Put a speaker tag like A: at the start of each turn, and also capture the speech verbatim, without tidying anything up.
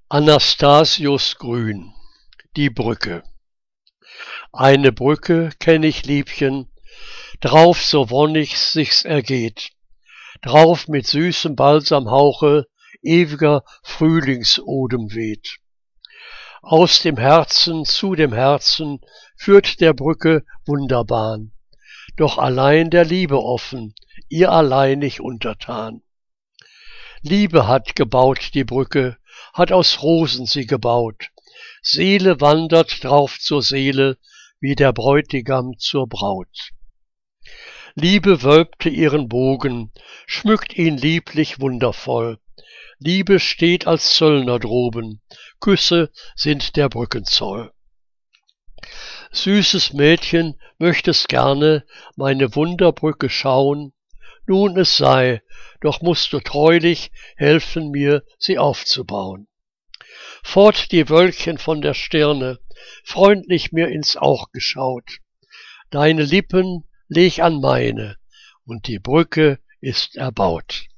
A: Anastasius Grün, die Brücke. Eine Brücke kenn ich, Liebchen, drauf so wonnig sich's ergeht, drauf mit süßem Balsamhauche ewiger Frühlingsodem weht. Aus dem Herzen zu dem Herzen führt der Brücke Wunderbahn, doch allein der Liebe offen, ihr alleinig untertan. Liebe hat gebaut die Brücke, hat aus Rosen sie gebaut, Seele wandert drauf zur Seele, wie der Bräutigam zur Braut. Liebe wölbte ihren Bogen, schmückt ihn lieblich wundervoll, Liebe steht als Zöllner droben, Küsse sind der Brückenzoll. Süßes Mädchen, möchtest gerne meine Wunderbrücke schauen, nun es sei, doch musst du treulich helfen mir, sie aufzubauen. Fort die Wölkchen von der Stirne, freundlich mir ins Aug geschaut, deine Lippen leg an meine, und die Brücke ist erbaut.